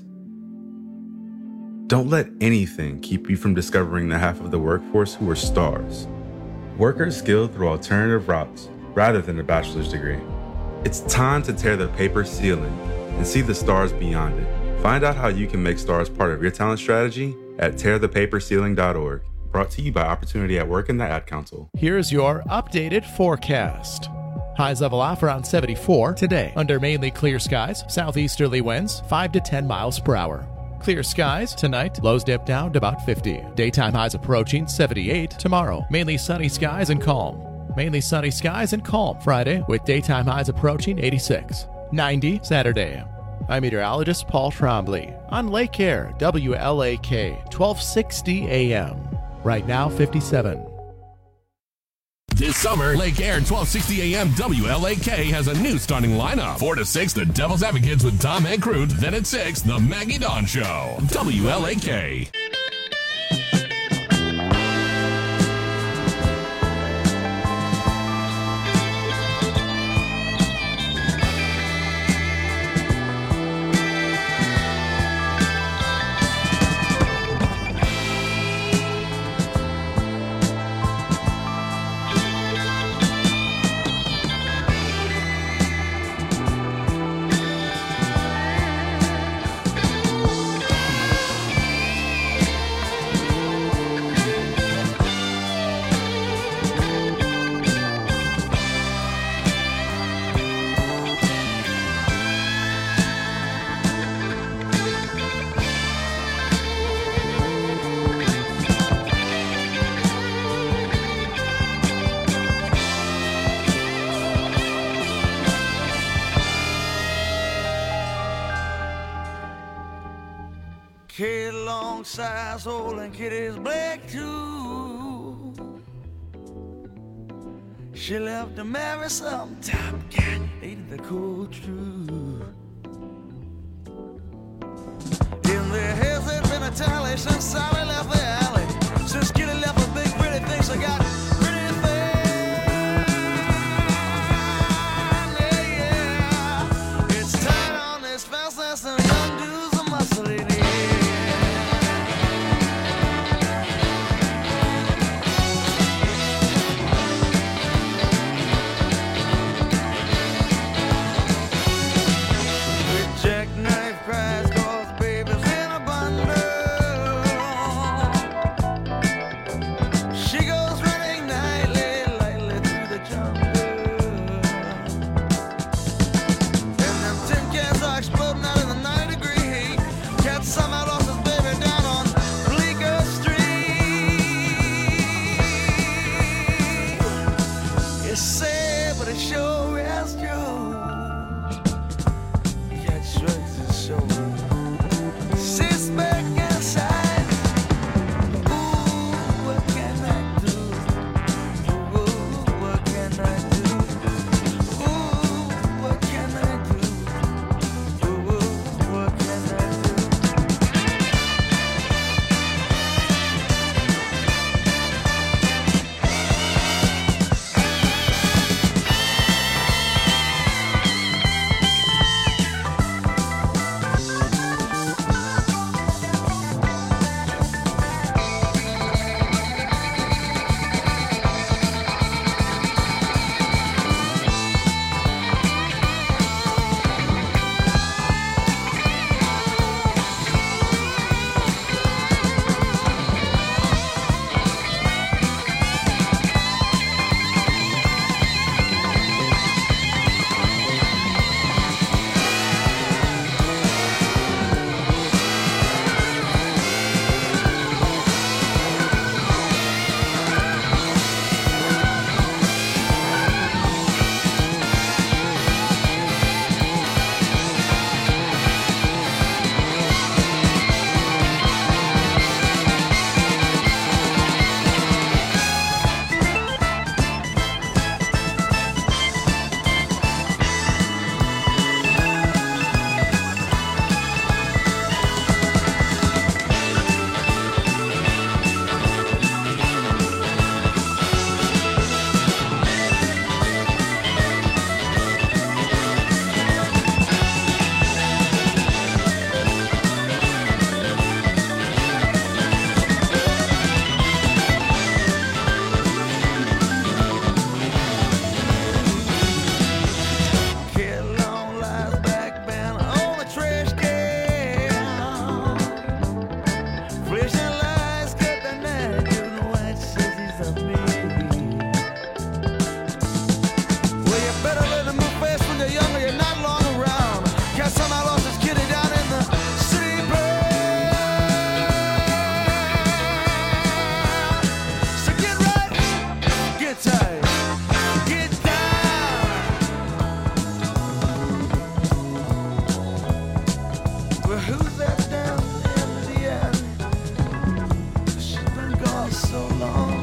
Speaker 10: Don't let anything keep you from discovering the half of the workforce who are stars. Workers skilled through alternative routes rather than a bachelor's degree. It's time to tear the paper ceiling and see the stars beyond it. Find out how you can make stars part of your talent strategy at tear the paper ceiling dot org. Brought to you by Opportunity at Work and the Ad Council.
Speaker 19: Here's your updated forecast. Highs level off around seventy-four today. Under mainly clear skies, southeasterly winds five to ten miles per hour. Clear skies tonight, lows dip down to about fifty. Daytime highs approaching seventy-eight tomorrow. Mainly sunny skies and calm. Mainly sunny skies and calm Friday, with daytime highs approaching eighty-six. ninety Saturday. I'm meteorologist Paul Trombley on Lake Air, W L A K, twelve sixty A M. Right now, fifty-seven.
Speaker 2: This summer, Lake Air twelve sixty A M W L A K has a new starting lineup. four to six, the Devil's Advocates with Tom Ancrute. Then at six, the Maggie Dawn Show. W L A K.
Speaker 9: Kid long size hole and kid is black too. She left to marry some top cat, ain't the cool truth. In their heads there's been a tally since Sally left the alley. Since Kitty left the big pretty things I got pretty thin. Yeah, yeah. It's tight on this fast and some young dudes are muscle in it. Jackknife cries cause baby's in a bundle. who's that down at the end of the alley? She's been gone so long.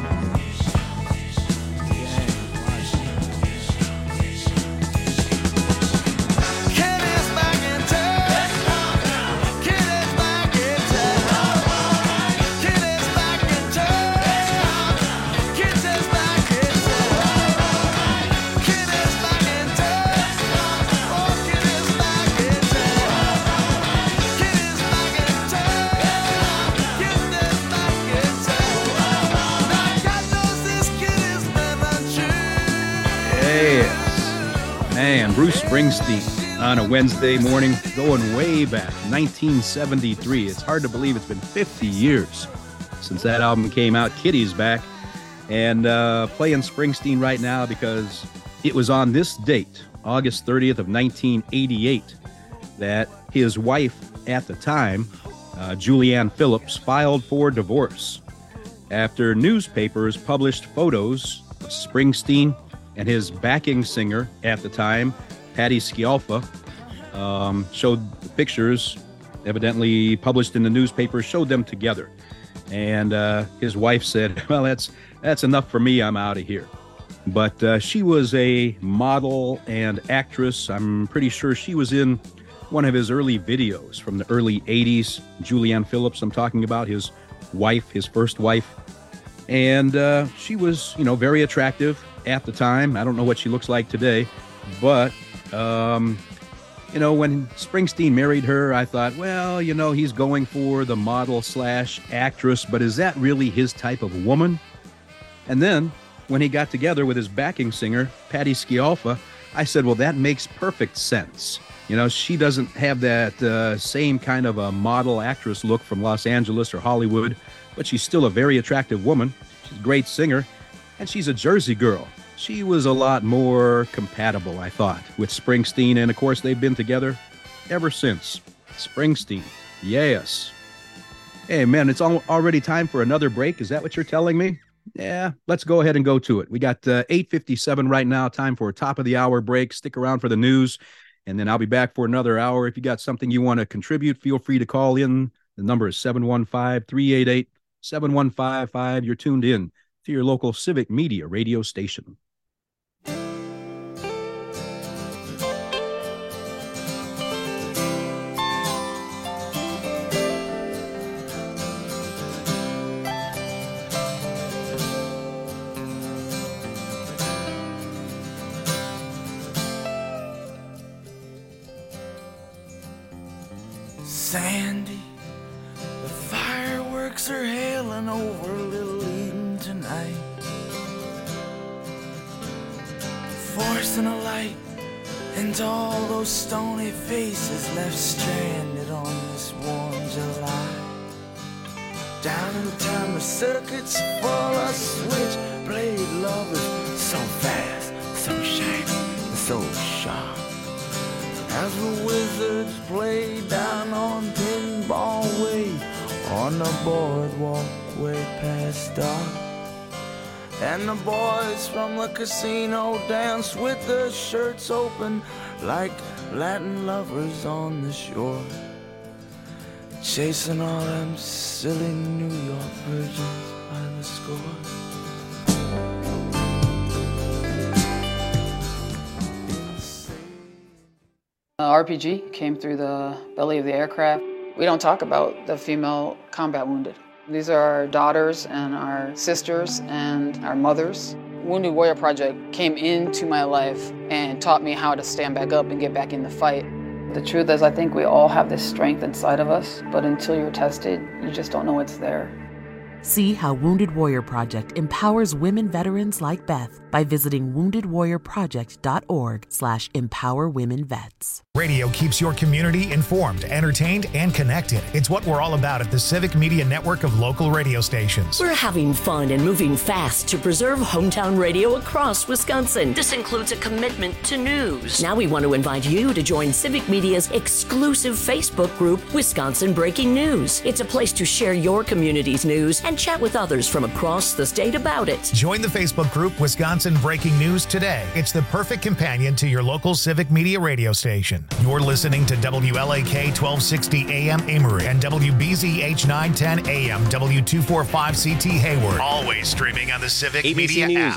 Speaker 15: Man, Bruce Springsteen on a Wednesday morning, going way back, nineteen seventy-three. It's hard to believe it's been fifty years since that album came out. Kitty's back, and uh, playing Springsteen right now because it was on this date, August thirtieth of nineteen eighty-eight, that his wife at the time, uh, Julianne Phillips, filed for divorce after newspapers published photos of Springsteen and his backing singer at the time, Patti Scialfa, um, showed the pictures, evidently published in the newspaper, showed them together. And uh, his wife said, well, that's that's enough for me. I'm out of here. But uh, she was a model and actress. I'm pretty sure she was in one of his early videos from the early eighties. Julianne Phillips, I'm talking about, his wife, his first wife. And uh, she was, you know, very attractive at the time. I don't know what she looks like today, but, um, you know, when Springsteen married her, I thought, well, you know, he's going for the model slash actress, but is that really his type of woman? And then when he got together with his backing singer, Patti Scialfa, I said, well, that makes perfect sense. You know, she doesn't have that uh, same kind of a model actress look from Los Angeles or Hollywood, but she's still a very attractive woman. She's a great singer. And she's a Jersey girl. She was a lot more compatible, I thought, with Springsteen. And, of course, they've been together ever since. Springsteen, yes. Hey, man, it's al- already time for another break. Is that what you're telling me? Yeah, let's go ahead and go to it. We got uh, eight fifty-seven right now, time for a top-of-the-hour break. Stick around for the news, and then I'll be back for another hour. If you got something you want to contribute, feel free to call in. The number is seven one five, three eight eight, seven one five five. You're tuned in to your local Civic Media radio station.
Speaker 9: Sandy, the fireworks are hailing over Little Eden tonight, forcing a light into all those stony faces left stranded on this warm July. Down in town, the circuits full of switchblade lovers, so fast, so shiny, and so sharp. As the wizards play down on Pinball Way, on the boardwalk way past dark. And the boys from the casino dance with their shirts open like Latin lovers on the shore, chasing all them silly New York virgins by the score.
Speaker 11: Uh, R P G came through the belly of the aircraft. We don't talk about the female combat wounded. These are our daughters and our sisters and our mothers. Wounded Warrior Project came into my life and taught me how to stand back up and get back in the fight. The truth is, I think we all have this strength inside of us, but until you're tested, you just don't know it's there.
Speaker 12: See how Wounded Warrior Project empowers women veterans like Beth by visiting wounded warrior project dot org slash empower women vets.
Speaker 1: Radio keeps your community informed, entertained, and connected. It's what we're all about at the Civic Media Network of local radio stations.
Speaker 24: We're having fun and moving fast to preserve hometown radio across Wisconsin. This includes a commitment to news. Now we want to invite you to join Civic Media's exclusive Facebook group, Wisconsin Breaking News. It's a place to share your community's news and and chat with others from across the state about it.
Speaker 1: Join the Facebook group Wisconsin Breaking News Today. It's the perfect companion to your local civic media radio station. You're listening to W L A K twelve sixty A M Amory and W B Z H nine ten A M W two forty-five C T Hayward. Always streaming on the Civic
Speaker 13: A B C
Speaker 1: Media
Speaker 13: News
Speaker 1: app.